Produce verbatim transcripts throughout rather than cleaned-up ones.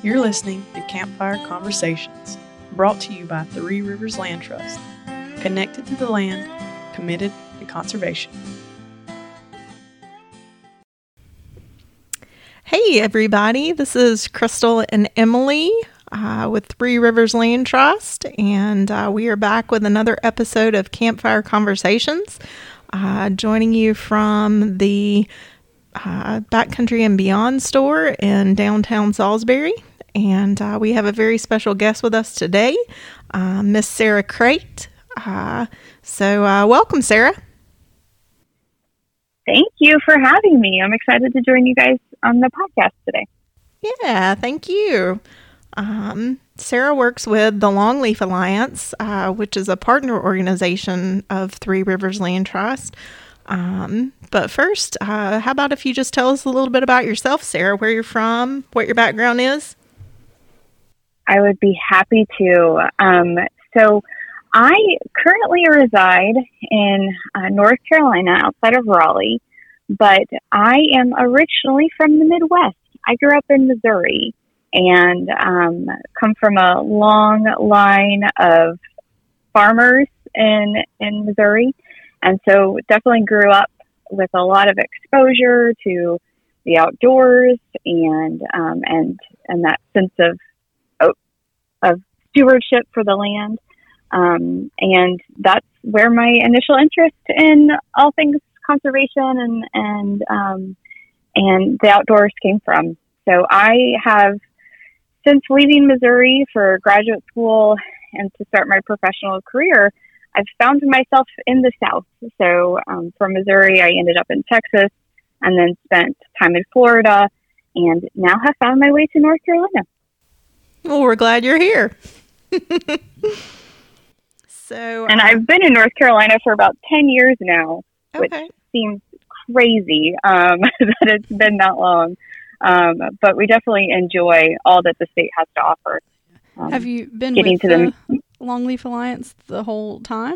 You're listening to Campfire Conversations, brought to you by Three Rivers Land Trust, connected to the land, committed to conservation. Hey everybody, this is Crystal and Emily uh, with Three Rivers Land Trust, and uh, we are back with another episode of Campfire Conversations, uh, joining you from the uh, Backcountry and Beyond store in downtown Salisbury. And uh, we have a very special guest with us today, uh, Miss Sarah Crate. Uh, so uh, welcome, Sarah. Thank you for having me. I'm excited to join you guys on the podcast today. Yeah, thank you. Um, Sarah works with the Longleaf Alliance, uh, which is a partner organization of Three Rivers Land Trust. Um, but first, uh, how about if you just tell us a little bit about yourself, Sarah, where you're from, what your background is? I would be happy to. Um, so I currently reside in uh, North Carolina, outside of Raleigh, but I am originally from the Midwest. I grew up in Missouri and um, come from a long line of farmers in in Missouri, and so definitely grew up with a lot of exposure to the outdoors and um, and and that sense of of stewardship for the land. Um, and that's where my initial interest in all things conservation and, and, um, and the outdoors came from. So I have, since leaving Missouri for graduate school and to start my professional career, I've found myself in the South. So um, from Missouri, I ended up in Texas and then spent time in Florida and now have found my way to North Carolina. Well, we're glad you're here. so, and uh, I've been in North Carolina for about ten years now, which okay. seems crazy um, that it's been that long. Um, but we definitely enjoy all that the state has to offer. Um, Have you been getting with to the them. Longleaf Alliance the whole time?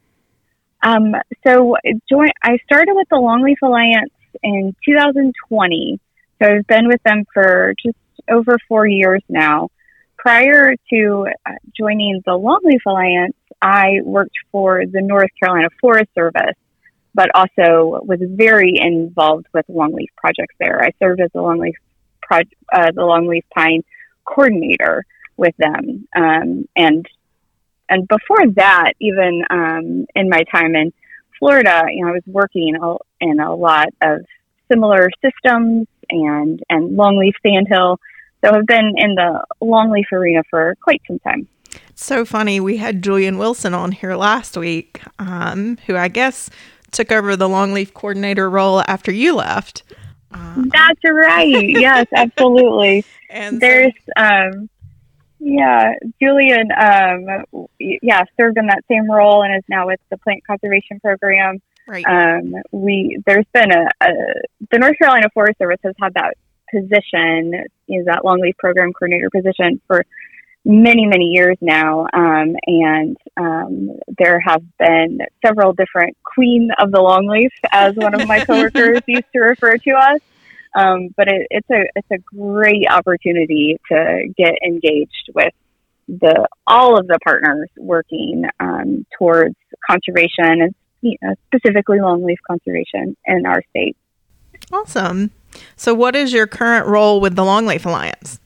Um, so join, I started with the Longleaf Alliance in two thousand twenty. So I've been with them for just over four years now. Prior to uh, joining the Longleaf Alliance, I worked for the North Carolina Forest Service, but also was very involved with longleaf projects there. I served as the longleaf pro- uh, the longleaf pine coordinator with them, um, and and before that, even um, in my time in Florida, you know, I was working in a lot of similar systems and and longleaf sandhill. So I've been in the longleaf arena for quite some time. It's so funny. We had Julian Wilson on here last week, um, who I guess took over the longleaf coordinator role after you left. Um, That's right. Yes, absolutely. And there's, so- um, yeah, Julian, um, yeah, served in that same role and is now with the Plant Conservation Program. Right. Um, we there's been a, a the North Carolina Forest Service has had that position, is that longleaf program coordinator position for many, many years now. Um, and um, there have been several different queen of the longleaf, as one of my coworkers used to refer to us. Um, but it, it's a it's a great opportunity to get engaged with the all of the partners working um, towards conservation and you know, specifically longleaf conservation in our state. Awesome. So what is your current role with the Longleaf Alliance?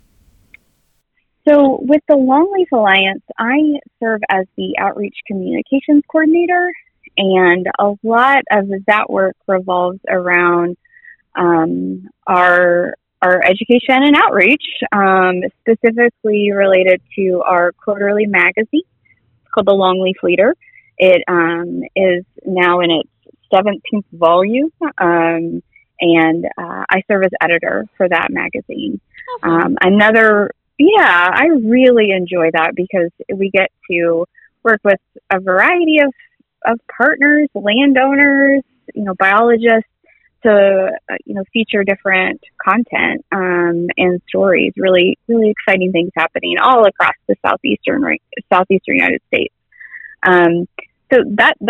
So with the Longleaf Alliance, I serve as the outreach communications coordinator, and a lot of that work revolves around um, our our education and outreach, um, specifically related to our quarterly magazine. It's called the Longleaf Leader. It um, is now in its seventeenth volume. Um, And uh, I serve as editor for that magazine. Um, another, yeah, I really enjoy that because we get to work with a variety of, of partners, landowners, you know, biologists to, uh, you know, feature different content um, and stories. Really, really exciting things happening all across the southeastern southeastern United States. Um, so that that's a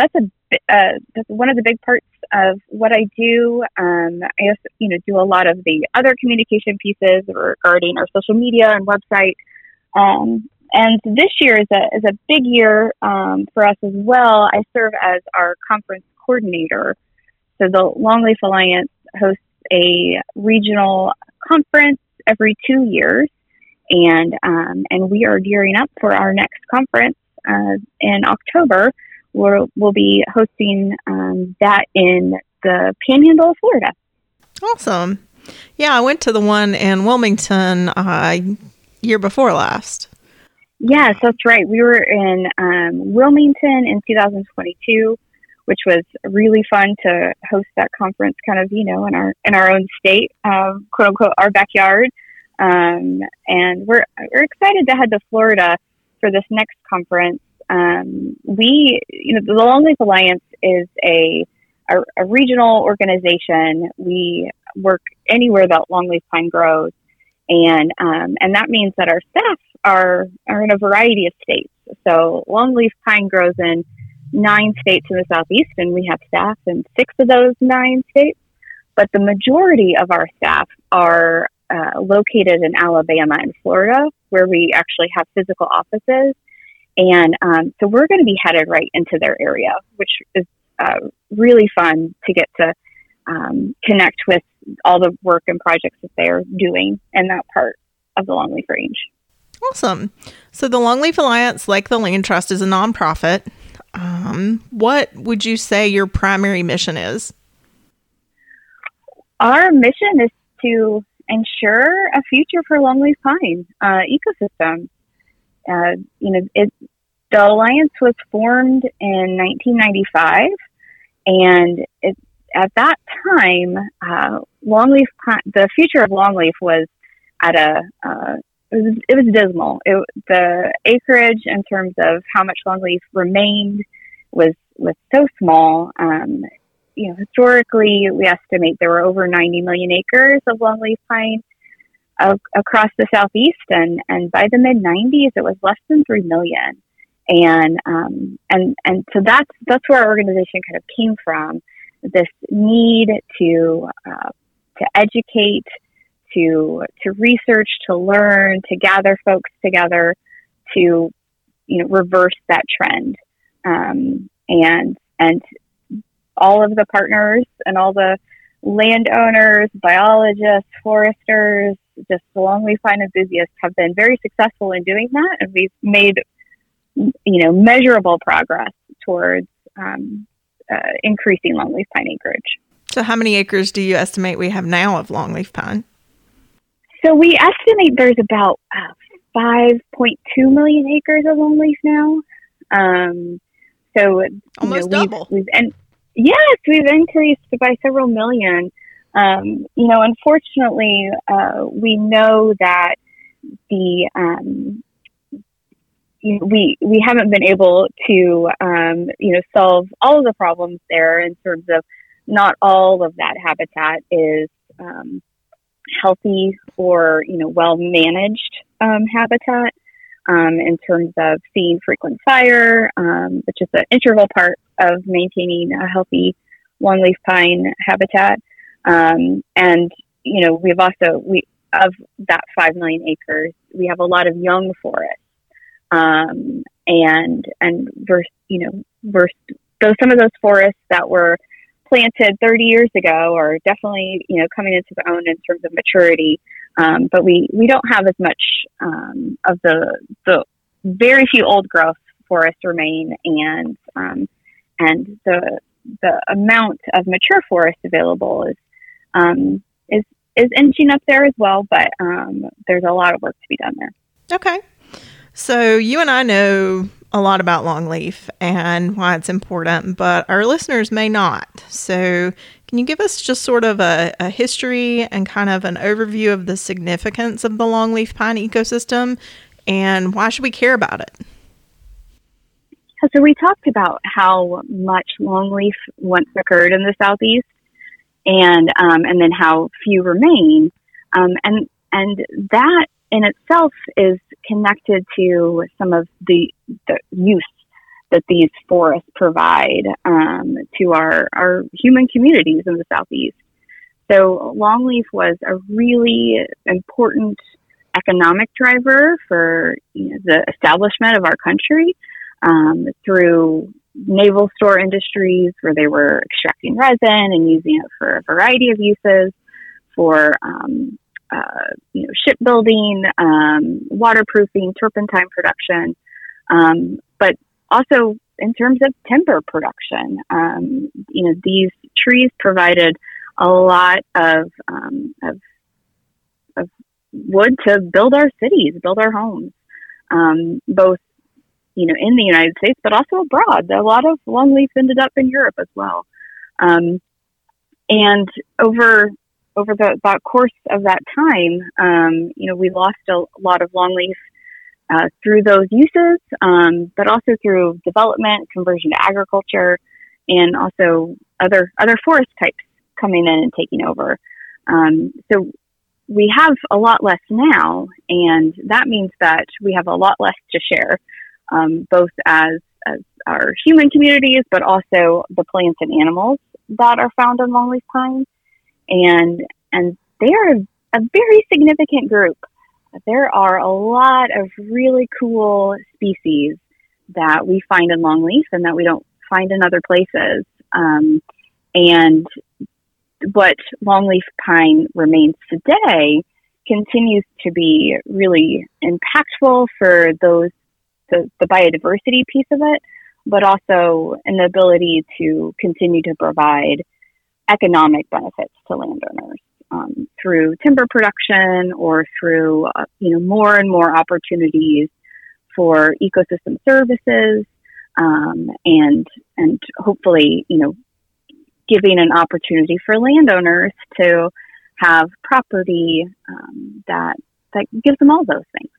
uh, that's one of the big parts of what I do. Um, I also, you know, do a lot of the other communication pieces regarding our social media and website. Um, and this year is a is a big year um, for us as well. I serve as our conference coordinator. So the Longleaf Alliance hosts a regional conference every two years, and um, and we are gearing up for our next conference uh, in October. We'll, we'll be hosting um, that in the Panhandle of Florida. Awesome. Yeah, I went to the one in Wilmington uh, year before last. Yes, that's right. We were in um, Wilmington in two thousand twenty-two, which was really fun to host that conference kind of, you know, in our in our own state, um, quote unquote, our backyard. Um, and we're, we're excited to head to Florida for this next conference. Um, we, you know, the Longleaf Alliance is a, a, a regional organization. We work anywhere that longleaf pine grows. And, um, and that means that our staff are, are in a variety of states. So longleaf pine grows in nine states in the Southeast, and we have staff in six of those nine states. But the majority of our staff are uh, located in Alabama and Florida, where we actually have physical offices. And um, so we're going to be headed right into their area, which is uh, really fun to get to um, connect with all the work and projects that they're doing in that part of the Longleaf Range. Awesome. So the Longleaf Alliance, like the Land Trust, is a nonprofit. Um, what would you say your primary mission is? Our mission is to ensure a future for longleaf pine uh, ecosystem. Uh, you know, it, the Alliance was formed in nineteen ninety-five, and it, at that time, uh, longleaf pine, the future of longleaf was at a, uh, it was, it was dismal. It, the acreage in terms of how much longleaf remained was, was so small. Um, you know, historically, we estimate there were over ninety million acres of longleaf pine uh, across the Southeast, and, and by the mid nineties, it was less than three million. And um, and and so that's that's where our organization kind of came from. This need to uh, to educate, to to research, to learn, to gather folks together, to you know reverse that trend, um, and and all of the partners and all the landowners, biologists, foresters, just the longleaf pine enthusiasts have been very successful in doing that, and we've made you know measurable progress towards um, uh, increasing longleaf pine acreage. So how many acres do you estimate we have now of longleaf pine? So we estimate there's about uh, five point two million acres of longleaf now. Um, so almost you know, double. We've, we've and yes, we've increased by several million. Um, you know, unfortunately, uh, we know that the um, you know, we we haven't been able to um, you know solve all of the problems there in terms of not all of that habitat is um, healthy or you know well managed um, habitat um, in terms of seeing frequent fire, um, which is an integral part of maintaining a healthy longleaf pine habitat. Um, and you know we've also we of that five million acres, we have a lot of young forests. Um, and, and versus, you know, versus those, some of those forests that were planted thirty years ago are definitely, you know, coming into their own in terms of maturity. Um, but we, we don't have as much, um, of the, the very few old growth forests remain. And, um, and the, the amount of mature forest available is, um, is, is inching up there as well. But, um, there's a lot of work to be done there. Okay. So you and I know a lot about longleaf and why it's important, but our listeners may not. So can you give us just sort of a, a history and kind of an overview of the significance of the longleaf pine ecosystem and why should we care about it? So we talked about how much longleaf once occurred in the Southeast and um, and then how few remain. Um, and and that in itself is connected to some of the, the use that these forests provide um, to our, our human communities in the Southeast. So longleaf was a really important economic driver for, you know, the establishment of our country um, through naval store industries where they were extracting resin and using it for a variety of uses, for um, uh, you know, shipbuilding, um, waterproofing, turpentine production, um, but also in terms of timber production. Um, you know, these trees provided a lot of, um, of, of wood to build our cities, build our homes, um, both, you know, in the United States, but also abroad. A lot of longleaf ended up in Europe as well. Um, and over over the that course of that time, um, you know, we lost a lot of longleaf uh, through those uses, um, but also through development, conversion to agriculture, and also other other forest types coming in and taking over. Um, so we have a lot less now, and that means that we have a lot less to share, um, both as, as our human communities, but also the plants and animals that are found on longleaf pine. And, and they are a very significant group. There are a lot of really cool species that we find in longleaf and that we don't find in other places. Um, and what longleaf pine remains today continues to be really impactful for those the, the biodiversity piece of it, but also an ability to continue to provide economic benefits to landowners um, through timber production or through uh, you know more and more opportunities for ecosystem services um, and and hopefully you know giving an opportunity for landowners to have property um, that that gives them all those things.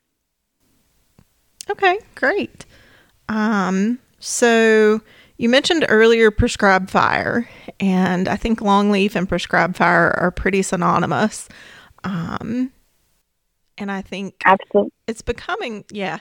Okay, great. Um, so you mentioned earlier prescribed fire, and I think longleaf and prescribed fire are pretty synonymous. Um, and I think Absolutely. It's becoming, yeah.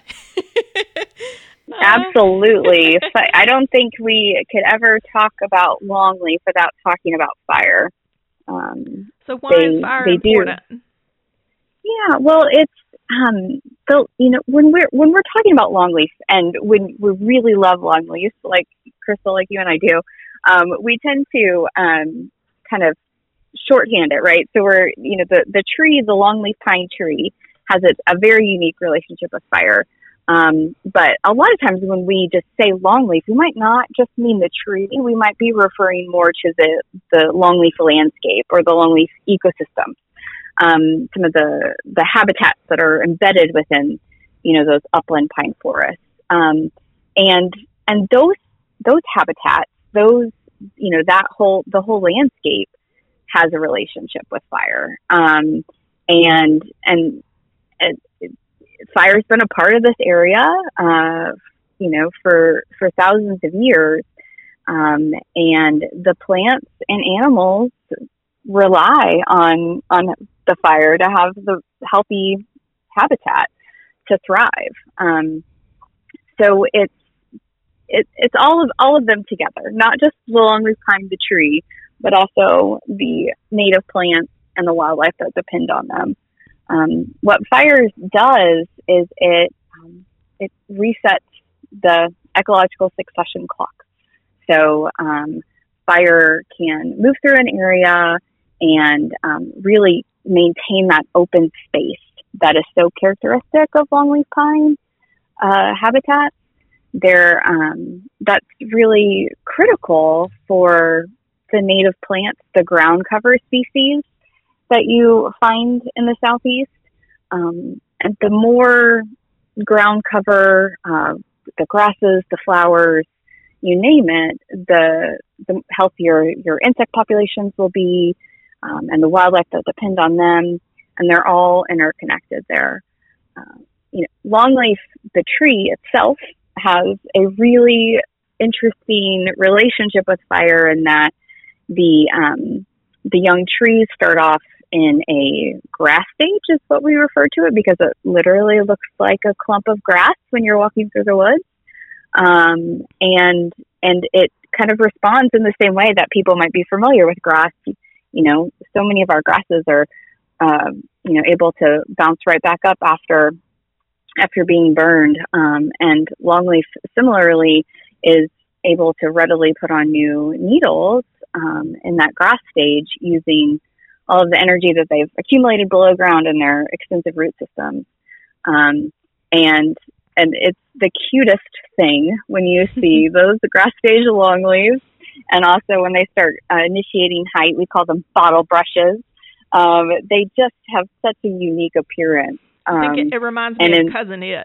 Absolutely. But I don't think we could ever talk about longleaf without talking about fire. Um, so why they, is fire they important? Do. Yeah, well, it's um, so you know when we're when we're talking about longleaf, and when we really love longleaf, like Crystal, like you and I do, um, we tend to um, kind of shorthand it, right? So we're you know the the tree, the longleaf pine tree, has a, a very unique relationship with fire. Um, but a lot of times when we just say longleaf, we might not just mean the tree. We might be referring more to the, the longleaf landscape or the longleaf ecosystem, um, some of the, the habitats that are embedded within, you know, those upland pine forests. Um, and, and those, those habitats, those, you know, that whole, the whole landscape has a relationship with fire. Um, and, and, and fire's been a part of this area, uh, you know, for, for thousands of years. Um, and the plants and animals rely on, on the fire to have the healthy habitat to thrive. Um, so it's, it, it's all of, all of them together, not just the longleaf pine, the tree, but also the native plants and the wildlife that depend on them. Um, what fire does is it um, it resets the ecological succession clock. So um, fire can move through an area and um, really maintain that open space that is so characteristic of longleaf pine uh, habitat. There, um, that's really critical for the native plants, the ground cover species that you find in the Southeast. Um, and the more ground cover, uh, the grasses, the flowers, you name it, the the healthier your insect populations will be, um, and the wildlife that depend on them, and they're all interconnected there. Uh, you know, longleaf, the tree itself, has a really interesting relationship with fire in that the um, the young trees start off in a grass stage is what we refer to it, because it literally looks like a clump of grass when you're walking through the woods. Um, and, and it kind of responds in the same way that people might be familiar with grass. You know, so many of our grasses are, um, you know, able to bounce right back up after, after being burned. Um, and longleaf similarly is able to readily put on new needles, um, in that grass stage using all of the energy that they've accumulated below ground in their extensive root systems. Um, and, and it's the cutest thing when you see those grass stage longleaves. And also when they start uh, initiating height, we call them bottle brushes. Um, they just have such a unique appearance. Um, I think it, it reminds me of in, Cousin It.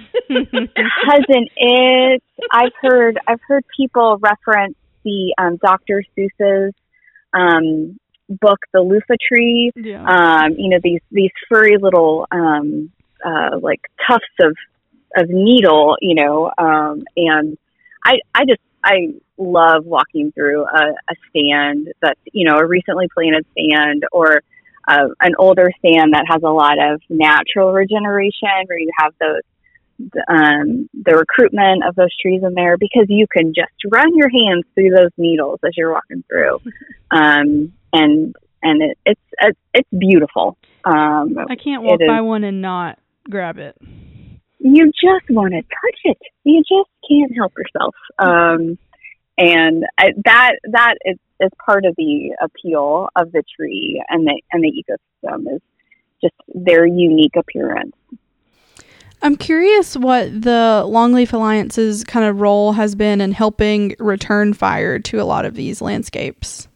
Cousin It. I've heard, I've heard people reference the um, Doctor Seuss's um, book, The Loofah Tree. Yeah. Um, you know, these these furry little um, uh, like tufts of of needle. You know, um, and I I just I love walking through a, a stand that's, you know, a recently planted stand or uh, an older stand that has a lot of natural regeneration, where you have those um, the recruitment of those trees in there, because you can just run your hands through those needles as you're walking through. Um, and, and it, it's, it's, it's beautiful. Um, I can't walk by one and not grab it. You just want to touch it. You just can't help yourself. Um, and I, that, that is, is part of the appeal of the tree and the, and the ecosystem, is just their unique appearance. I'm curious what the Longleaf Alliance's kind of role has been in helping return fire to a lot of these landscapes.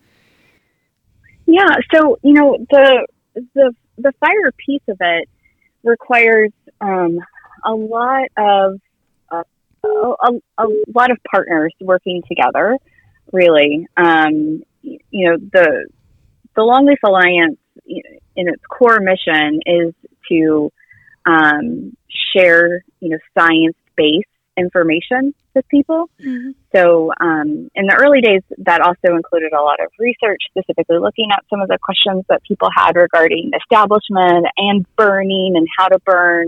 Yeah, so, you know, the the the fire piece of it requires um, a lot of uh, a, a lot of partners working together, really. Um, you know, the the Longleaf Alliance, in its core mission, is to um, share, you know, science-based information with people. Mm-hmm. So um, in the early days, that also included a lot of research, specifically looking at some of the questions that people had regarding establishment and burning and how to burn.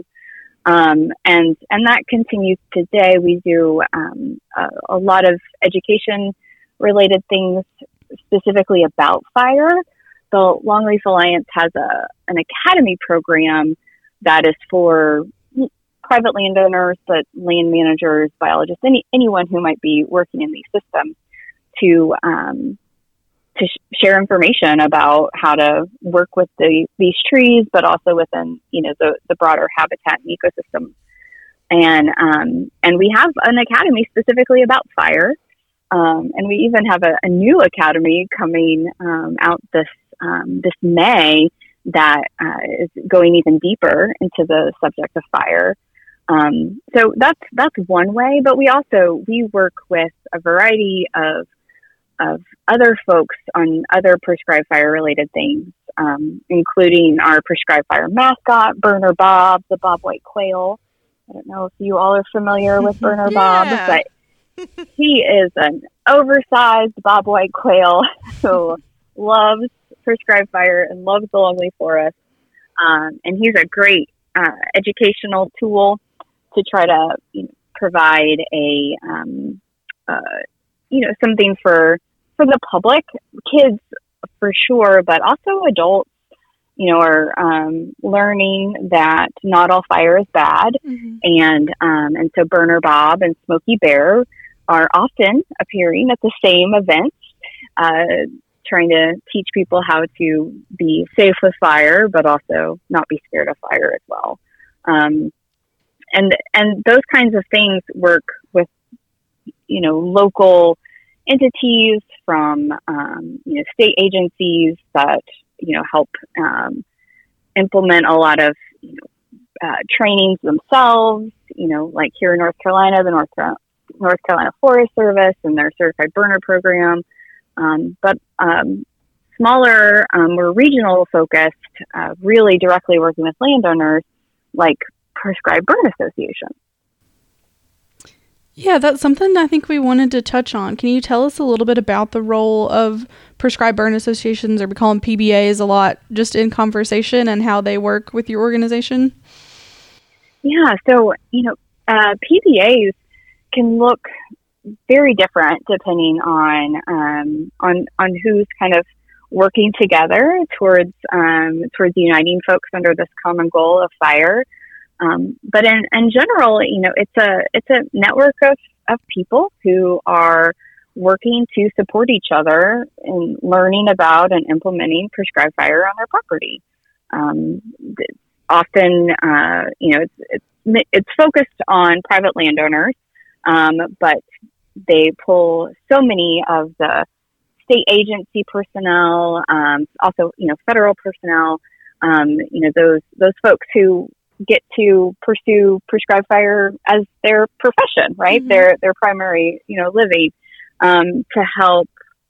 Um, and, and that continues today. We do um, a, a lot of education-related things specifically about fire. The Longleaf Alliance has a an academy program that is for private landowners, but land managers, biologists, any anyone who might be working in these systems, to um, to sh- share information about how to work with the these trees, but also within, you know, the the broader habitat and ecosystem. And um, and we have an academy specifically about fire, um, and we even have a, a new academy coming um, out this um, this May that uh, is going even deeper into the subject of fire. Um, so that's, that's one way, but we also, we work with a variety of, of other folks on other prescribed fire related things, um, including our prescribed fire mascot, Burner Bob, the bobwhite quail. I don't know if you all are familiar with Burner Yeah. Bob, but he is an oversized bobwhite quail who loves prescribed fire and loves the longleaf forest. Um, and he's a great uh, educational tool to try to, you know, provide a, um, uh, you know, something for, for the public, kids for sure, but also adults, you know, are um, learning that not all fire is bad. Mm-hmm. And, um, and so Burner Bob and Smokey Bear are often appearing at the same events, uh, trying to teach people how to be safe with fire, but also not be scared of fire as well. Um, and, and those kinds of things work with, you know, local entities from, um, you know, state agencies that, you know, help, um, implement a lot of, you know, uh, trainings themselves, you know, like here in North Carolina, the North, Car- North Carolina Forest Service and their certified burner program. Um, but um, smaller, um, more regional focused, uh, really directly working with landowners, like Prescribed Burn Association. Yeah, that's something I think we wanted to touch on. Can you tell us a little bit about the role of Prescribed Burn Associations, or we call them P B As a lot, just in conversation, and how they work with your organization? Yeah, so, you know, uh, P B As can look very different depending on um, on on who's kind of working together towards um, towards uniting folks under this common goal of fire. Um, but in, in general, you know, it's a it's a network of, of people who are working to support each other in learning about and implementing prescribed fire on their property. Um, often, uh, you know, it's, it's it's focused on private landowners, um, but they pull so many of the state agency personnel, um, also, you know, federal personnel, um, you know, those those folks who get to pursue prescribed fire as their profession, right? Mm-hmm. Their their primary, you know, living, um, to help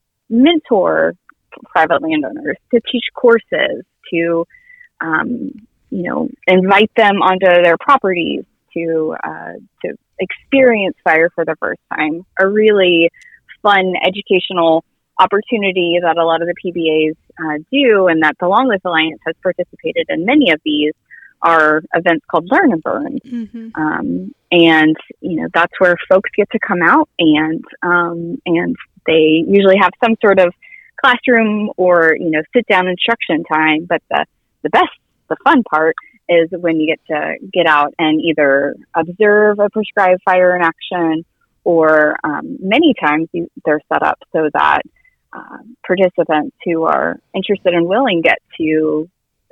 mentor private landowners, to teach courses, to, um, you know, invite them onto their properties to uh, to experience fire for the first time. A really fun educational opportunity that a lot of the P B As uh, do, and that the Longleaf Alliance has participated in many of these, are events called Learn and Burn. Mm-hmm. Um, and, you know, that's where folks get to come out and, um, and they usually have some sort of classroom or, you know, sit down instruction time. But the, the best, the fun part is when you get to get out and either observe a prescribed fire in action, or um, many times you, they're set up so that uh, participants who are interested and willing get to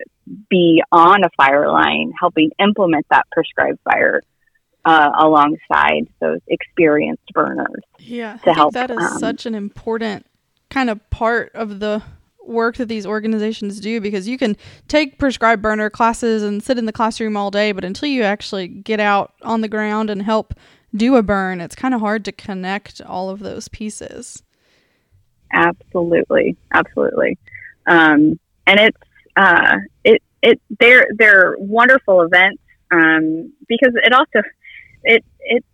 be on a fire line, helping implement that prescribed fire uh, alongside those experienced burners. Yeah, to I help. think that is um, such an important kind of part of the work that these organizations do, because you can take prescribed burner classes and sit in the classroom all day, but until you actually get out on the ground and help do a burn, it's kind of hard to connect all of those pieces. Absolutely, absolutely, um, and it's uh, it it they're they're wonderful events um, because it also it it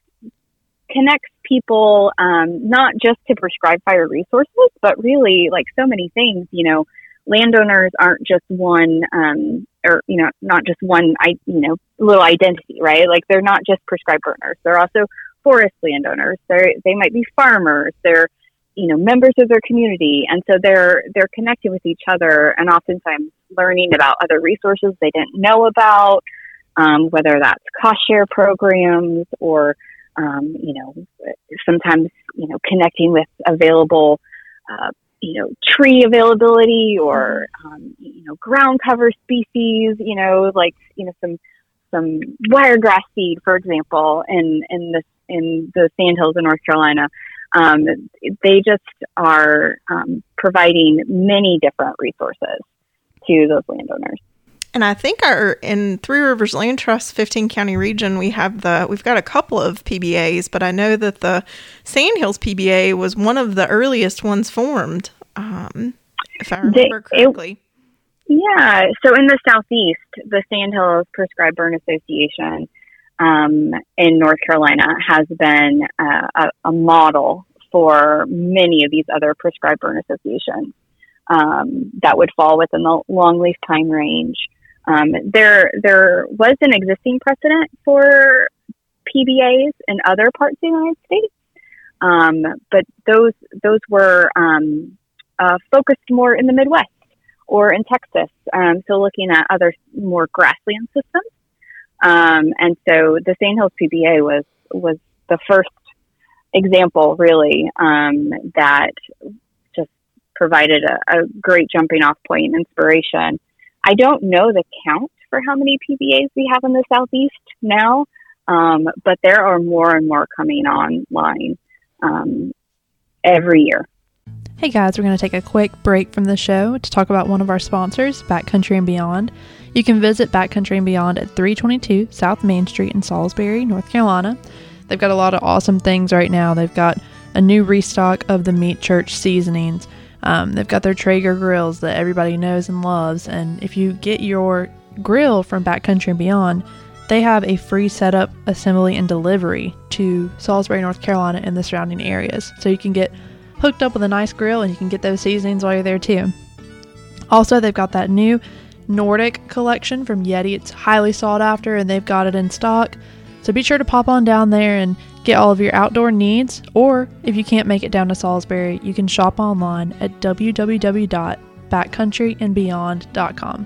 connects people um, not just to prescribed fire resources, but really, like so many things, you know, landowners aren't just one, um, or, you know, not just one, I, you know, little identity, right? Like they're not just prescribed burners. They're also forest landowners. They're, they might be farmers. They're, you know, members of their community. And so they're, they're connected with each other and oftentimes learning about other resources they didn't know about, um, whether that's cost share programs or, um, you know, sometimes, you know, connecting with available, uh, you know, tree availability or, um, you know, ground cover species, you know, like, you know, some, some wiregrass seed, for example, in, in the, in the Sandhills in North Carolina. Um, they just are, um, providing many different resources to those landowners. And I think our in Three Rivers Land Trust fifteen county region, we have the we've got a couple of P B As, but I know that the Sandhills P B A was one of the earliest ones formed, um, if I remember they, correctly. It, yeah. So in the Southeast, the Sandhills Prescribed Burn Association um, in North Carolina has been uh, a, a model for many of these other prescribed burn associations um, that would fall within the longleaf pine range. Um, there, there was an existing precedent for P B As in other parts of the United States, um, but those those were um, uh, focused more in the Midwest or in Texas. Um, so looking at other more grassland systems, um, and so the Sandhills P B A was was the first example, really, um, that just provided a, a great jumping off point, inspiration. I don't know the count for how many P B As we have in the Southeast now, um, but there are more and more coming online um, every year. Hey guys, we're going to take a quick break from the show to talk about one of our sponsors, Backcountry and Beyond. You can visit Backcountry and Beyond at three twenty-two South Main Street in Salisbury, North Carolina. They've got a lot of awesome things right now. They've got a new restock of the Meat Church seasonings. Um, they've got their Traeger grills that everybody knows and loves, and if you get your grill from Backcountry and Beyond, they have a free setup, assembly, and delivery to Salisbury, North Carolina, and the surrounding areas. So you can get hooked up with a nice grill, and you can get those seasonings while you're there too. Also, they've got that new Nordic collection from Yeti. It's highly sought after, and they've got it in stock. So be sure to pop on down there and Get all of your outdoor needs, or if you can't make it down to Salisbury, you can shop online at w w w dot backcountry and beyond dot com.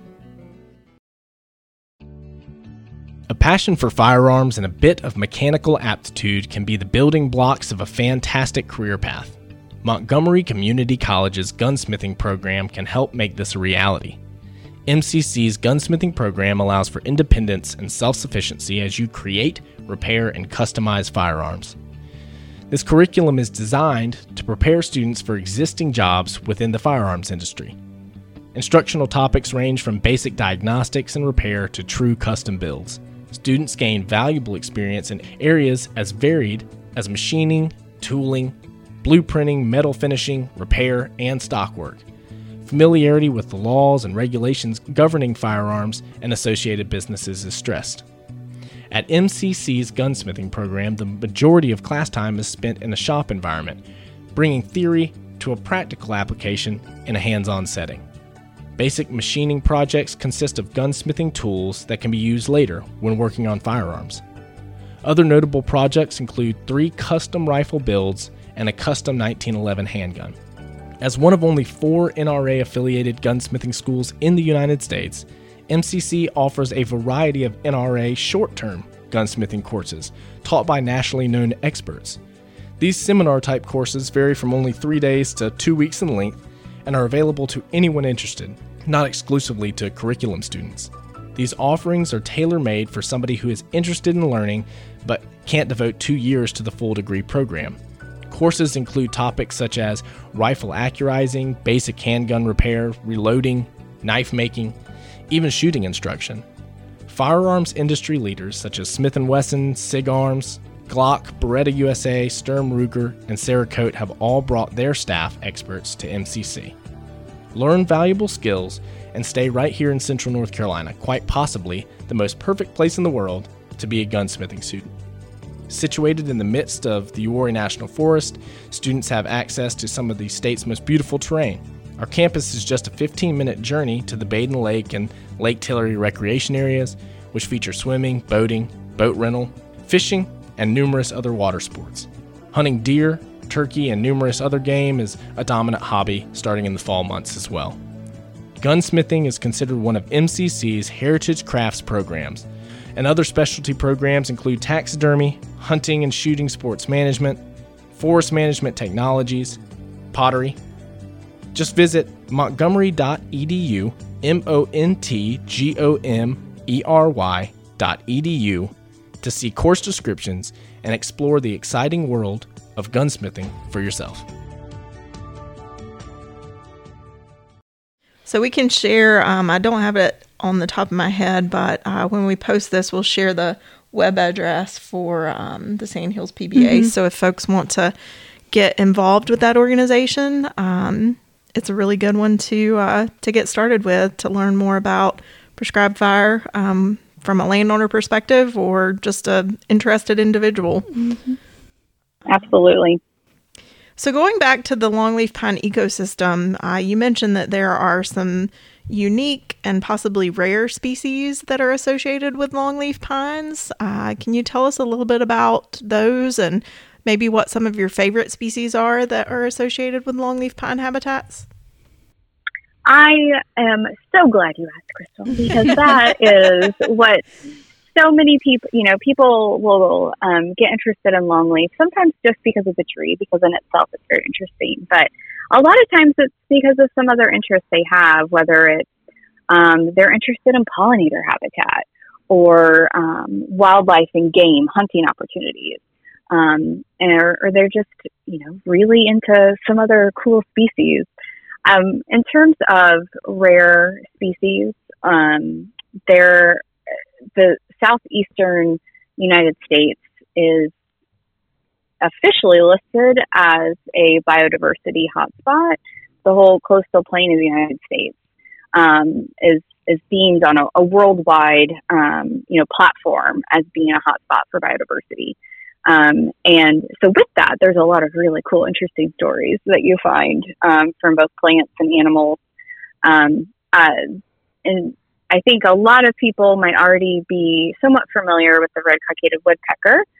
A passion for firearms and a bit of mechanical aptitude can be the building blocks of a fantastic career path. Montgomery Community College's gunsmithing program can help make this a reality. M C C's gunsmithing program allows for independence and self-sufficiency as you create, repair, and customize firearms. This curriculum is designed to prepare students for existing jobs within the firearms industry. Instructional topics range from basic diagnostics and repair to true custom builds. Students gain valuable experience in areas as varied as machining, tooling, blueprinting, metal finishing, repair, and stock work. Familiarity with the laws and regulations governing firearms and associated businesses is stressed. At M C C's gunsmithing program, the majority of class time is spent in a shop environment, bringing theory to a practical application in a hands-on setting. Basic machining projects consist of gunsmithing tools that can be used later when working on firearms. Other notable projects include three custom rifle builds and a custom nineteen eleven handgun. As one of only four N R A-affiliated gunsmithing schools in the United States, M C C offers a variety of N R A short-term gunsmithing courses taught by nationally known experts. These seminar-type courses vary from only three days to two weeks in length and are available to anyone interested, not exclusively to curriculum students. These offerings are tailor-made for somebody who is interested in learning but can't devote two years to the full degree program. Courses include topics such as rifle accurizing, basic handgun repair, reloading, knife making, even shooting instruction. Firearms industry leaders such as Smith and Wesson, SIG Arms, Glock, Beretta U S A, Sturm Ruger, and Cerakote have all brought their staff experts to M C C. Learn valuable skills and stay right here in Central North Carolina, quite possibly the most perfect place in the world to be a gunsmithing student. Situated in the midst of the Uwharrie National Forest, students have access to some of the state's most beautiful terrain. Our campus is just a fifteen-minute journey to the Baden Lake and Lake Tillery recreation areas, which feature swimming, boating, boat rental, fishing, and numerous other water sports. Hunting deer, turkey, and numerous other game is a dominant hobby starting in the fall months as well. Gunsmithing is considered one of M C C's Heritage Crafts programs, and other specialty programs include taxidermy, hunting and shooting sports management, forest management technologies, pottery. Just visit montgomery dot e d u, M O N T G O M E R Y dot E D U to see course descriptions and explore the exciting world of gunsmithing for yourself. So we can share, um, I don't have it on the top of my head, but uh, when we post this, we'll share the web address for um, the Sandhills P B A. Mm-hmm. So if folks want to get involved with that organization, um, it's a really good one to uh, to get started with, to learn more about prescribed fire um, from a landowner perspective or just an interested individual. Mm-hmm. Absolutely. So going back to the longleaf pine ecosystem, uh, you mentioned that there are some unique and possibly rare species that are associated with longleaf pines. Uh, can you tell us a little bit about those and maybe what some of your favorite species are that are associated with longleaf pine habitats? I am so glad you asked, Crystal, because that is what so many people, you know, people will um, get interested in longleaf, sometimes just because of the tree, because in itself it's very interesting. But a lot of times it's because of some other interests they have, whether it's um, they're interested in pollinator habitat or um, wildlife and game hunting opportunities. Um, or, or they're just, you know, really into some other cool species. Um, in terms of rare species, um, they're, the southeastern United States is officially listed as a biodiversity hotspot. The whole coastal plain of the United States um, is is deemed on a, a worldwide, um, you know, platform as being a hotspot for biodiversity. Um, and so with that, there's a lot of really cool, interesting stories that you find um, from both plants and animals. Um, uh, and I think a lot of people might already be somewhat familiar with the red-cockaded woodpecker,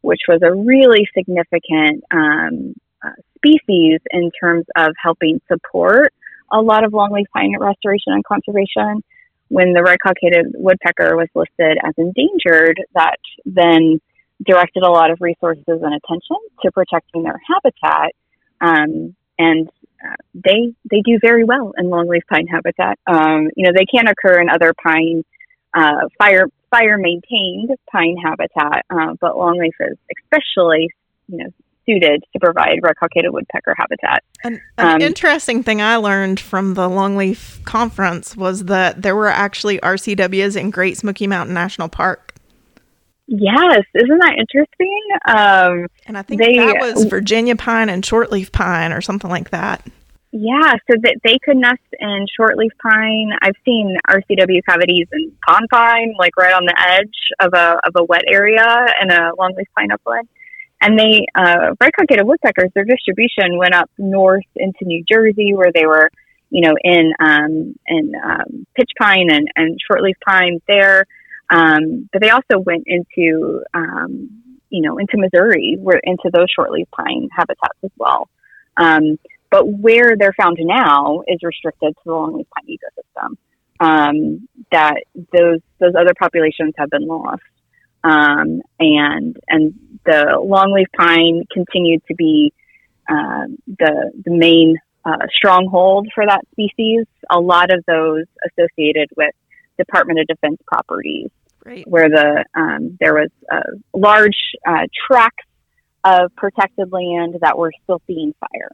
which was a really significant um, uh, species in terms of helping support a lot of longleaf pine restoration and conservation. When the red-cockaded woodpecker was listed as endangered, that then directed a lot of resources and attention to protecting their habitat. Um, and uh, they they do very well in longleaf pine habitat. Um, you know, they can occur in other pine, uh, fire fire maintained pine habitat, uh, but longleaf is especially, you know, suited to provide red-cockaded woodpecker habitat. An, an um, interesting thing I learned from the Longleaf Conference was that there were actually R C Ws in Great Smoky Mountain National Park. Yes, isn't that interesting? Um, and I think they, that was Virginia pine and shortleaf pine or something like that. Yeah, so that they could nest in shortleaf pine. I've seen R C W cavities in pond pine, like right on the edge of a of a wet area in a longleaf pine upland. And they, uh, red-cockaded woodpeckers, their distribution went up north into New Jersey, where they were, you know, in um, in um, pitch pine and, and shortleaf pine there. Um, but they also went into, um, you know, into Missouri, where into those shortleaf pine habitats as well. Um, but where they're found now is restricted to the longleaf pine ecosystem. Um, that those those other populations have been lost, um, and and the longleaf pine continued to be uh, the the main uh, stronghold for that species. A lot of those associated with Department of Defense properties, right, where the um, there was uh, large uh, tracts of protected land that were still seeing fire.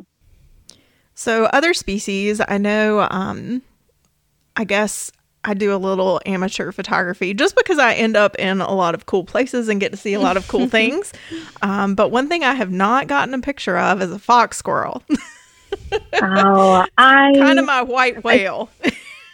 So other species, I know, um, I guess I do a little amateur photography just because I end up in a lot of cool places and get to see a lot of cool things. Um, but one thing I have not gotten a picture of is a fox squirrel. Oh, I kind of my white whale. I,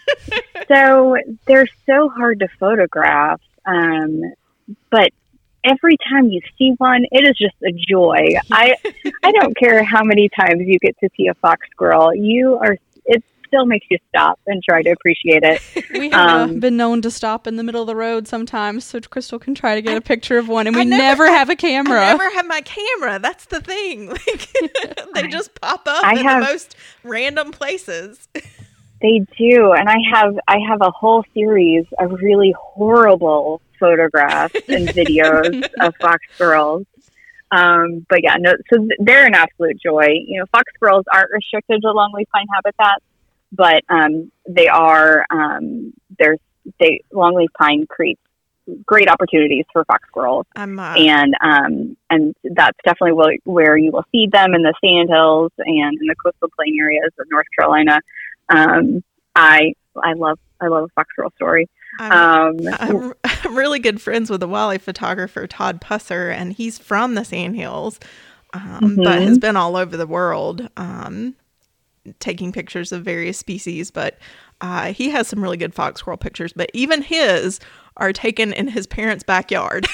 so they're so hard to photograph, um, but every time you see one, it is just a joy. I I don't care how many times you get to see a fox squirrel. You are it still makes you stop and try to appreciate it. We have um, been known to stop in the middle of the road sometimes, so Crystal can try to get I, a picture of one, and we never, never have a camera. I never have my camera. That's the thing. Like, they just pop up I in have, the most random places. They do, and I have I have a whole series of really horrible photographs and videos of fox squirrels. Um, but yeah, no, so they're an absolute joy. You know, fox squirrels aren't restricted to longleaf pine habitats, but um, they are. Um, there's they longleaf pine creates great opportunities for fox squirrels, I'm, uh, and um, and that's definitely where, where you will see them in the sandhills and in the coastal plain areas of North Carolina. Um, I I love I love a fox squirrel story. I'm, um, I'm, I'm really good friends with the wildlife photographer Todd Pusser, and he's from the Sandhills, um, mm-hmm. but has been all over the world um, taking pictures of various species. But uh, he has some really good fox squirrel pictures, but even his are taken in his parents' backyard.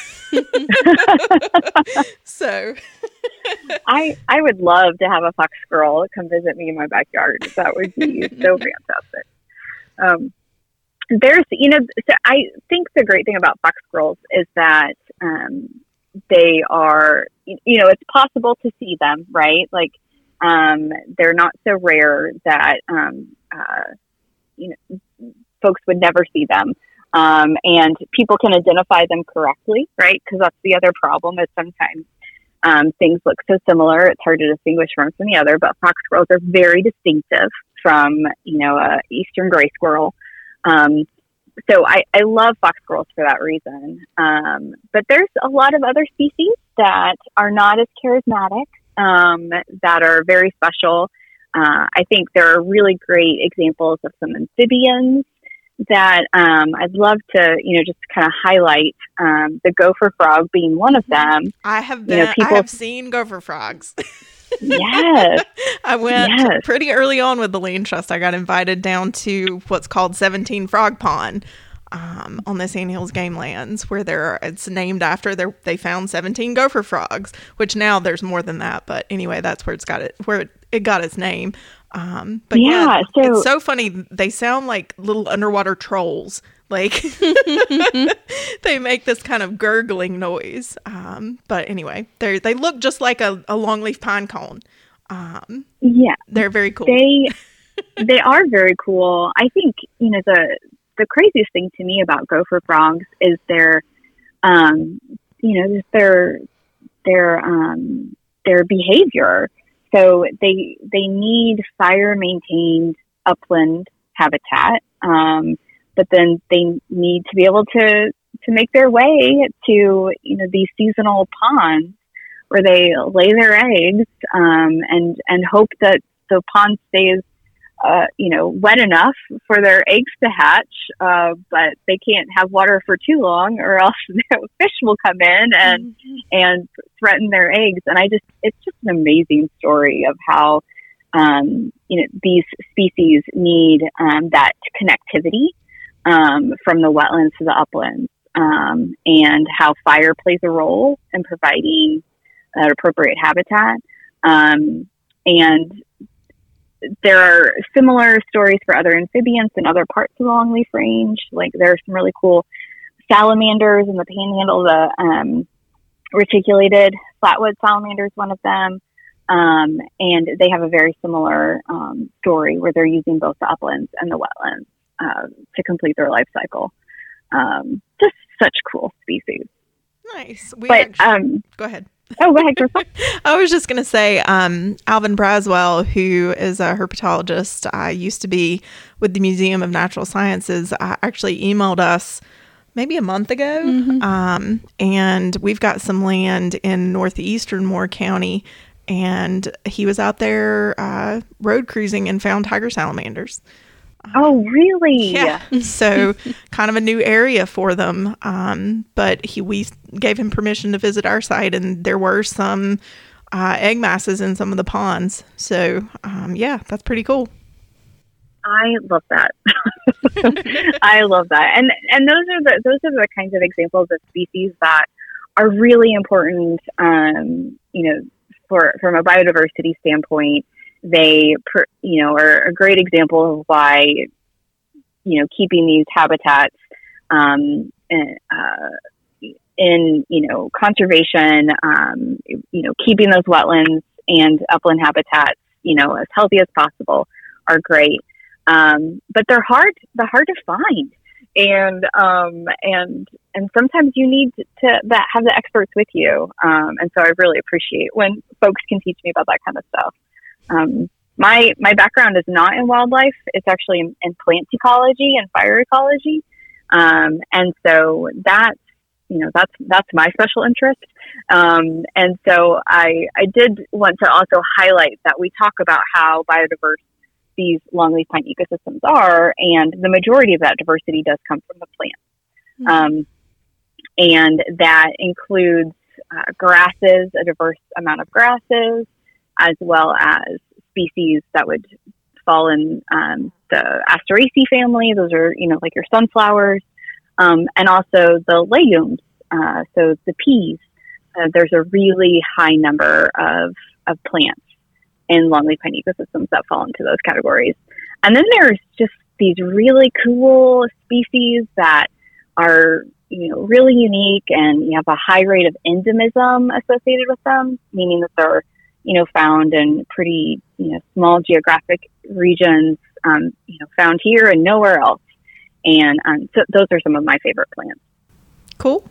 So I I would love to have a fox squirrel come visit me in my backyard. That would be so fantastic. Um, there's, you know, so I think the great thing about fox squirrels is that um, they are, you know, it's possible to see them, right? Like um, they're not so rare that, um, uh, you know, folks would never see them. Um, and people can identify them correctly, right? Because that's the other problem is sometimes um, things look so similar, it's hard to distinguish one from the other. But fox squirrels are very distinctive from, you know, a eastern gray squirrel. Um, so I, I love fox squirrels for that reason. Um, but there's a lot of other species that are not as charismatic, um, that are very special. Uh, I think there are really great examples of some amphibians that um, I'd love to, you know, just kind of highlight, um, the gopher frog being one of them. I have been, you know, people... I have seen gopher frogs. Yes. I went yes. pretty early on with the Land Trust. I got invited down to what's called seventeen Frog Pond um, on the Sandhills Game Lands, where there are, it's named after their, they found seventeen gopher frogs, which now there's more than that. But anyway, that's where it's got it, where it, it got its name. Um, but yeah, yeah so, it's so funny. They sound like little underwater trolls. Like they make this kind of gurgling noise. Um, but anyway, they they look just like a, a longleaf pine cone. Um, yeah, they're very cool. They they are very cool. I think, you know, the the craziest thing to me about gopher frogs is their, um, you know, just their their um, their behavior. So they they need fire maintained upland habitat. Um, but then they need to be able to, to make their way to, you know, these seasonal ponds where they lay their eggs, um, and, and hope that the pond stays, uh, you know, wet enough for their eggs to hatch. Uh, but they can't have water for too long or else fish will come in and, mm-hmm. and threaten their eggs. And I just, it's just an amazing story of how, um, you know, these species need, um, that connectivity, um, from the wetlands to the uplands, um, and how fire plays a role in providing that appropriate habitat. Um, and there are similar stories for other amphibians in other parts of the longleaf range. Like there are some really cool salamanders in the Panhandle. The um, reticulated flatwood salamander is one of them. Um, and they have a very similar um, story where they're using both the uplands and the wetlands uh, to complete their life cycle. Um, just such cool species. Nice. We but actually, um, go ahead. Oh, go ahead, Crystal. I was just going to say, um, Alvin Braswell, who is a herpetologist, uh, used to be with the Museum of Natural Sciences, uh, actually emailed us maybe a month ago. Mm-hmm. Um, and we've got some land in northeastern Moore County, and he was out there uh, road cruising and found tiger salamanders. Oh, really? Yeah. So kind of a new area for them. Um, but he we gave him permission to visit our site, and there were some uh, egg masses in some of the ponds. So, um, yeah, that's pretty cool. I love that. I love that. And and those are the those are the kinds of examples of species that are really important, um, you know, for from a biodiversity standpoint. They, per, you know, are a great example of why, you know, keeping these habitats um, in, uh, in, you know, conservation, um, you know, keeping those wetlands and upland habitats, you know, as healthy as possible are great. Um, but they're hard, they're hard to find. And, um, and, and sometimes you need to that have the experts with you. Um, and so I really appreciate when folks can teach me about that kind of stuff. Um, my, my background is not in wildlife. It's actually in, in plant ecology and fire ecology. Um, and so that's, you know, that's, that's my special interest. Um, and so I, I did want to also highlight that we talk about how biodiverse these longleaf pine ecosystems are, and the majority of that diversity does come from the plants. Mm-hmm. Um, and that includes uh, grasses, a diverse amount of grasses, as well as species that would fall in um, the Asteraceae family. Those are, you know, like your sunflowers, um, and also the legumes. Uh, so the peas. Uh, there's a really high number of, of plants in longleaf pine ecosystems that fall into those categories. And then there's just these really cool species that are, you know, really unique, and you have a high rate of endemism associated with them, meaning that they're, you know, found in pretty, you know, small geographic regions, um, you know, found here and nowhere else. And um, so those are some of my favorite plants. Cool.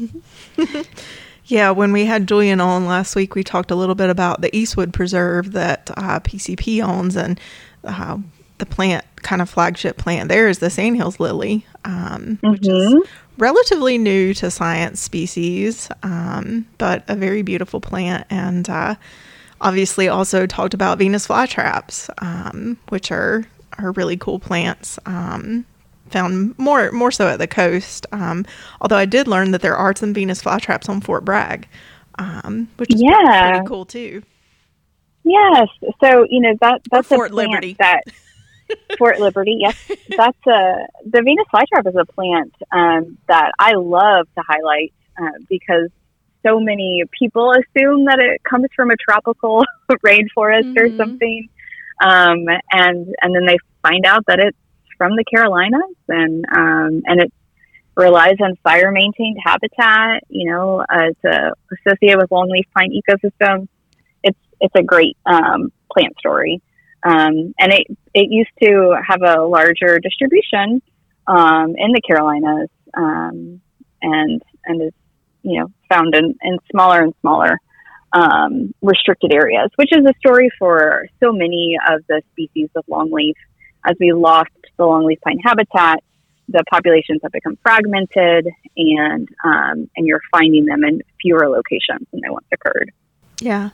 Yeah, when we had Julian on last week, we talked a little bit about the Eastwood Preserve that uh, P C P owns, and uh, the plant, kind of flagship plant there is the sandhills lily, um, mm-hmm. which is relatively new to science species, um, but a very beautiful plant. And uh, obviously also talked about Venus flytraps, um, which are, are really cool plants. Um, found more more so at the coast, um, although I did learn that there are some Venus flytraps on Fort Bragg, um, which is yeah. pretty cool too. Yes, so you know that that's or Fort a plant Liberty. That Fort Liberty, yes, that's a the Venus flytrap is a plant um, that I love to highlight uh, because so many people assume that it comes from a tropical rainforest mm-hmm. or something, um, and and then they find out that it's from the Carolinas, and um, and it relies on fire maintained habitat. You know, uh, it's uh, associated with longleaf pine ecosystem. It's it's a great um, plant story, um, and it it used to have a larger distribution um, in the Carolinas, um, and and is you know found in, in smaller and smaller um, restricted areas, which is a story for so many of the species of longleaf. As we lost the longleaf pine habitat, the populations have become fragmented, and um, and you're finding them in fewer locations than they once occurred. Yeah.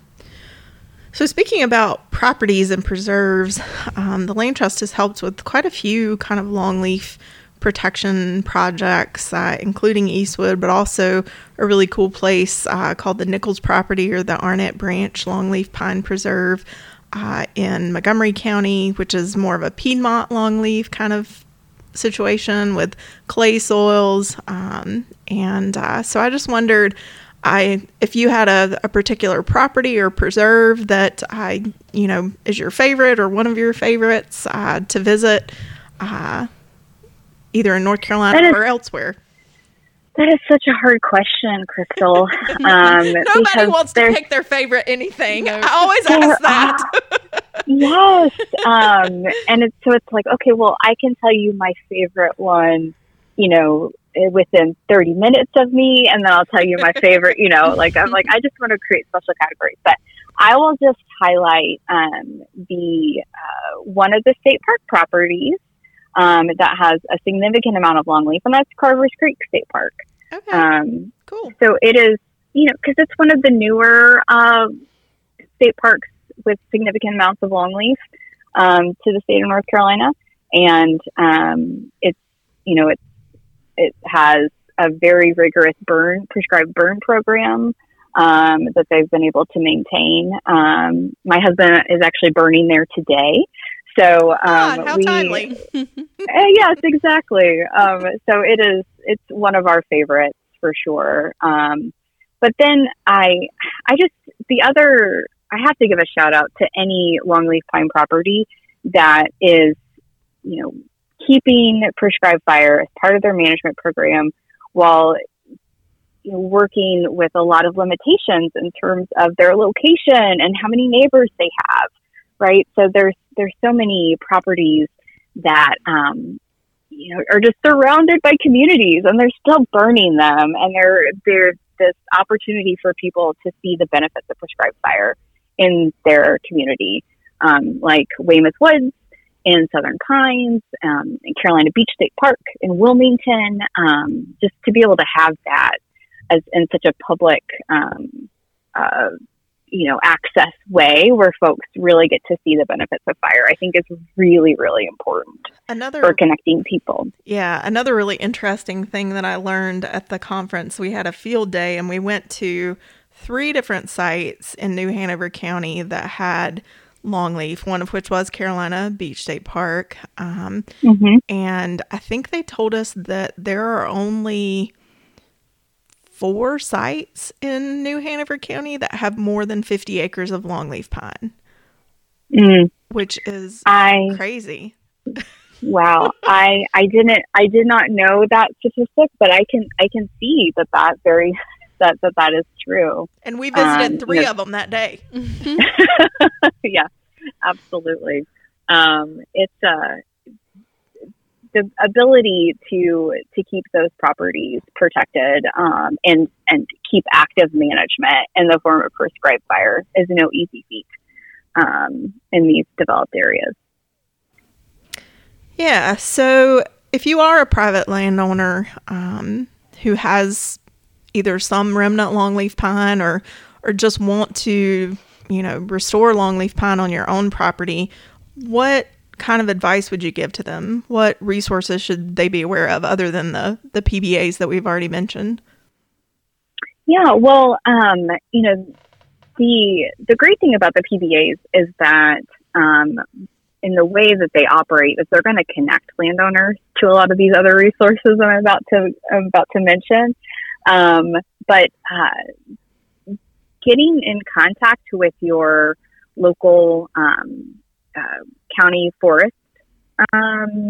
So speaking about properties and preserves, um, the Land Trust has helped with quite a few kind of longleaf protection projects, uh, including Eastwood, but also a really cool place uh, called the Nichols property, or the Arnett Branch Longleaf Pine Preserve uh, in Montgomery County, which is more of a Piedmont longleaf kind of situation with clay soils. Um, and uh, so I just wondered, I if you had a, a particular property or preserve that I, you know, is your favorite or one of your favorites uh, to visit, uh, either in North Carolina is, or elsewhere. That is such a hard question, Crystal. Um, Nobody wants to pick their favorite anything. No. I always ask that. Uh, yes. Um, and it's, so it's like, okay, well, I can tell you my favorite one, you know, within thirty minutes of me, and then I'll tell you my favorite, you know, like, I'm like, I just want to create special categories. But I will just highlight um, the uh, one of the state park properties Um, that has a significant amount of longleaf, and that's Carvers Creek State Park. Okay, um, cool. So it is, you know, because it's one of the newer uh, state parks with significant amounts of longleaf um, to the state of North Carolina, and um, it's, you know, it it has a very rigorous burn prescribed burn program um, that they've been able to maintain. Um, my husband is actually burning there today. So, um, ah, how we, timely. uh, yes, exactly. Um, so it is, it's one of our favorites for sure. Um, but then I, I just, the other, I have to give a shout out to any longleaf pine property that is, you know, keeping prescribed fire as part of their management program while, you know, working with a lot of limitations in terms of their location and how many neighbors they have. Right. So there's, there's so many properties that, um, you know, are just surrounded by communities, and they're still burning them. And there, there's this opportunity for people to see the benefits of prescribed fire in their community, um, like Weymouth Woods in Southern Pines, um, in Carolina Beach State Park in Wilmington, um, just to be able to have that as in such a public, um, uh, you know, access way where folks really get to see the benefits of fire, I think is really, really important another, for connecting people. Yeah. Another really interesting thing that I learned at the conference, we had a field day and we went to three different sites in New Hanover County that had longleaf, one of which was Carolina Beach State Park. Um, mm-hmm. And I think they told us that there are only four sites in New Hanover County that have more than fifty acres of longleaf pine, mm. which is I, crazy. Wow. I, I didn't, I did not know that statistic, but I can, I can see that that very, that, that, that is true. And we visited um, three you know, of them that day. Yeah, absolutely. Um, it's, uh, the ability to to keep those properties protected um, and and keep active management in the form of prescribed fire is no easy feat um, in these developed areas. Yeah. So if you are a private landowner um, who has either some remnant longleaf pine or or just want to, you know, restore longleaf pine on your own property, what kind of advice would you give to them? What resources should they be aware of other than the, the P B As that we've already mentioned? Yeah, well, um, you know, the the great thing about the P B As is that um, in the way that they operate is they're going to connect landowners to a lot of these other resources I'm about to I'm about to mention. Um, but uh, getting in contact with your local um, uh, county forest um,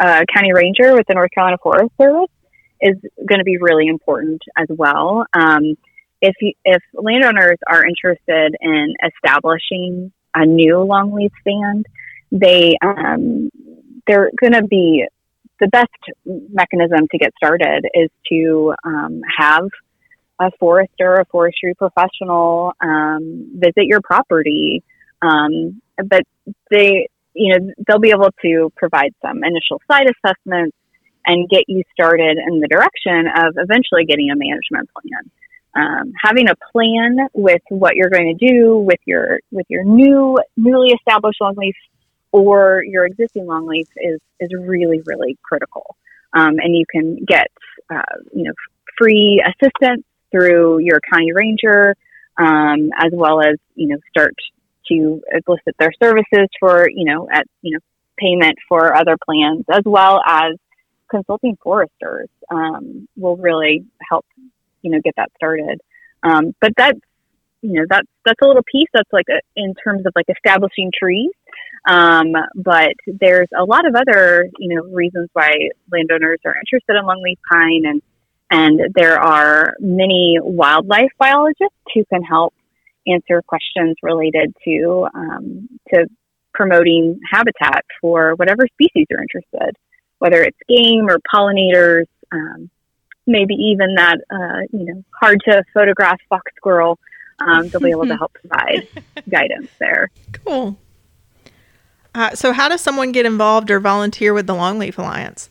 a county ranger with the North Carolina Forest Service is going to be really important as well. Um, if you, if landowners are interested in establishing a new longleaf stand, they um, they're going to be the best mechanism to get started is to um, have a forester, a forestry professional um, visit your property. Um, but they, you know, they'll be able to provide some initial site assessments and get you started in the direction of eventually getting a management plan. Um, having a plan with what you're going to do with your with your new newly established longleaf or your existing longleaf is is really really critical. Um, and you can get uh, you know free assistance through your county ranger, um, as well as you know start to elicit their services for you know at you know payment for other plans, as well as consulting foresters um, will really help you know get that started. Um, but that's you know that's that's a little piece that's like a, in terms of like establishing trees. Um, but there's a lot of other you know reasons why landowners are interested in longleaf pine, and and there are many wildlife biologists who can help answer questions related to um, to promoting habitat for whatever species you're interested, whether it's game or pollinators, um, maybe even that uh, you know hard to photograph fox squirrel. Um, they'll be able to help provide guidance there. Cool. Uh, so, how does someone get involved or volunteer with the Longleaf Alliance?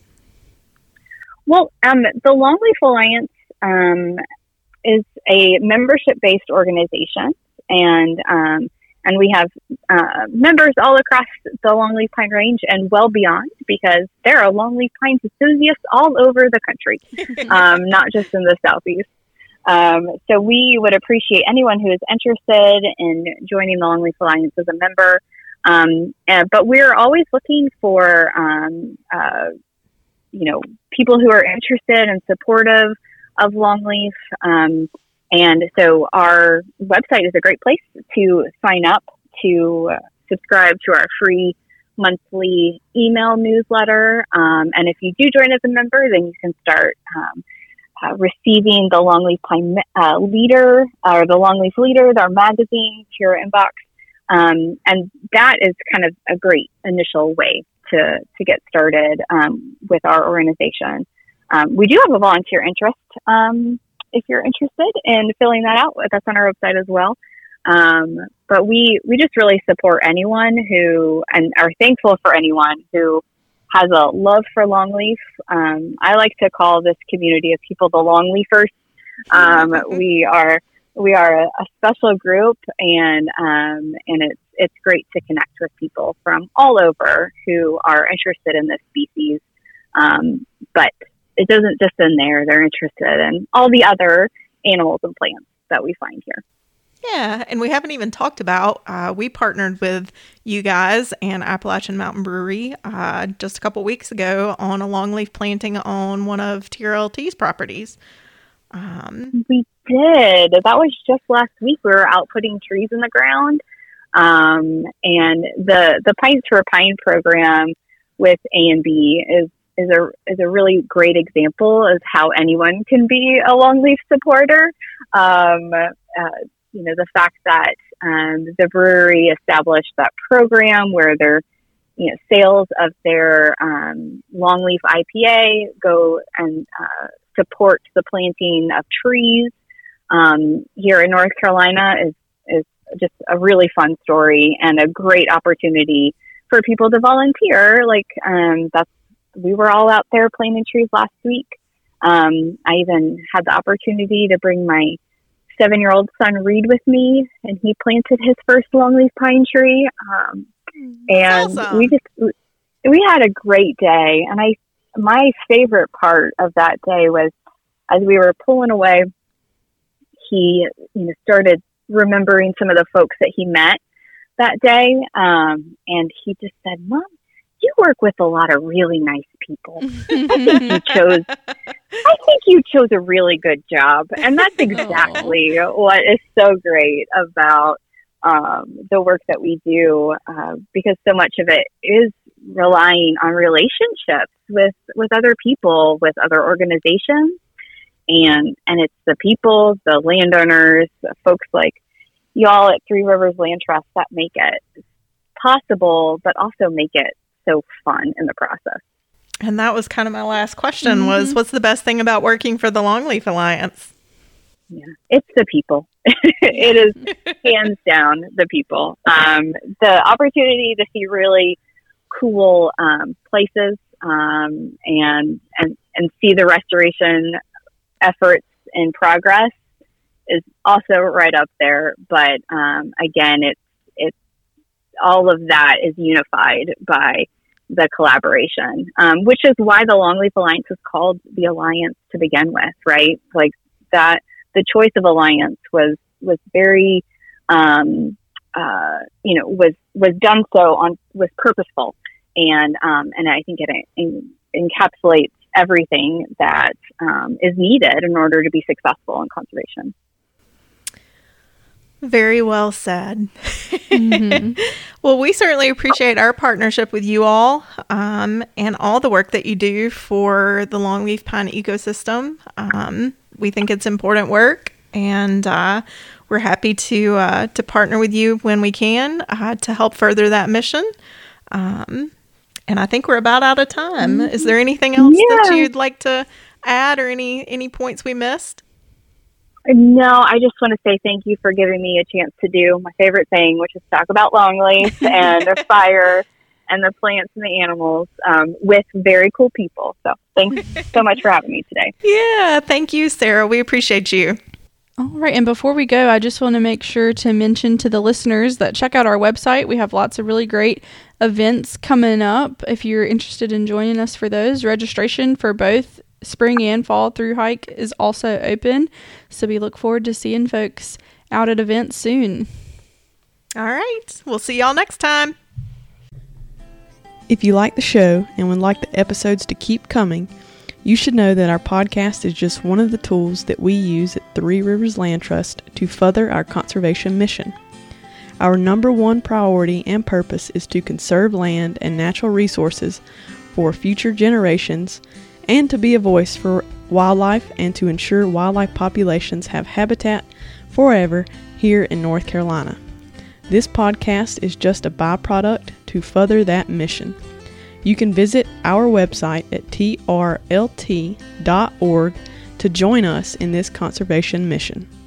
Well, um, the Longleaf Alliance um, is a membership-based organization, and um, and we have uh, members all across the longleaf pine range and well beyond, because there are longleaf pine enthusiasts all over the country, um, not just in the Southeast. Um, so we would appreciate anyone who is interested in joining the Longleaf Alliance as a member. Um, and, but we're always looking for, um, uh, you know, people who are interested and supportive of longleaf. Um, and so our website is a great place to sign up to uh, subscribe to our free monthly email newsletter. Um, and if you do join as a member, then you can start, um, uh, receiving the Longleaf Pine uh, Leader, or the Longleaf Leader, our magazine, to your inbox. Um, and that is kind of a great initial way to, to get started um, with our organization. Um, we do have a volunteer interest. Um, if you're interested in filling that out, that's on our website as well. Um, but we, we just really support anyone who, and are thankful for anyone who has a love for longleaf. Um, I like to call this community of people the longleafers. Um, we are we are a, a special group, and um, and it's it's great to connect with people from all over who are interested in this species. Um, but it doesn't just end there; they're interested in all the other animals and plants that we find here. Yeah, and we haven't even talked about, uh, we partnered with you guys and Appalachian Mountain Brewery uh, just a couple weeks ago on a longleaf planting on one of T R L T's properties. Um, we did. That was just last week. We were out putting trees in the ground. Um, and the the Pines for Pine program with A and B is, is, a, is a really great example of how anyone can be a longleaf supporter. Um, uh, You know, the fact that um, the brewery established that program where their, you know, sales of their um, longleaf I P A go and uh, support the planting of trees um, here in North Carolina is is just a really fun story and a great opportunity for people to volunteer. Like um, that's we were all out there planting trees last week. Um, I even had the opportunity to bring my seven-year-old son Reed with me, and he planted his first longleaf pine tree. Um, and awesome. we just we had a great day. And I, my favorite part of that day was as we were pulling away, he you know started remembering some of the folks that he met that day, um, and he just said, "Mom, you work with a lot of really nice people. I think you chose, I think you chose a really good job." And that's exactly oh. what is so great about um, the work that we do, uh, because so much of it is relying on relationships with, with other people, with other organizations. And, and it's the people, the landowners, the folks like y'all at Three Rivers Land Trust that make it possible, but also make it so fun in the process. And that was kind of my last question Mm-hmm. was, what's the best thing about working for the Longleaf Alliance? Yeah, it's the people. It is hands down the people. Um, the opportunity to see really cool um, places um, and, and, and see the restoration efforts in progress is also right up there. But um, again, it's, it's all of that is unified by the collaboration, um, which is why the Longleaf Alliance is called the Alliance to begin with, right? Like that, the choice of alliance was, was very, um, uh, you know, was, was done so on, was purposeful. And, um, and I think it en- encapsulates everything that, um, is needed in order to be successful in conservation. Very well said. Mm-hmm. Well, we certainly appreciate our partnership with you all um, and all the work that you do for the longleaf pine ecosystem. Um, we think it's important work, and uh, we're happy to uh, to partner with you when we can uh, to help further that mission. Um, and I think we're about out of time. Mm-hmm. Is there anything else yeah. that you'd like to add, or any any points we missed? No, I just want to say thank you for giving me a chance to do my favorite thing, which is talk about longleaf and the fire and the plants and the animals um, with very cool people. So thanks so much for having me today. Yeah, thank you, Sarah. We appreciate you. All right. And before we go, I just want to make sure to mention to the listeners that check out our website. We have lots of really great events coming up. If you're interested in joining us for those, registration for both spring and fall through hike is also open. So we look forward to seeing folks out at events soon. All right. We'll see y'all next time. If you like the show and would like the episodes to keep coming, you should know that our podcast is just one of the tools that we use at Three Rivers Land Trust to further our conservation mission. Our number one priority and purpose is to conserve land and natural resources for future generations, and to be a voice for wildlife and to ensure wildlife populations have habitat forever here in North Carolina. This podcast is just a byproduct to further that mission. You can visit our website at T R L T dot org to join us in this conservation mission.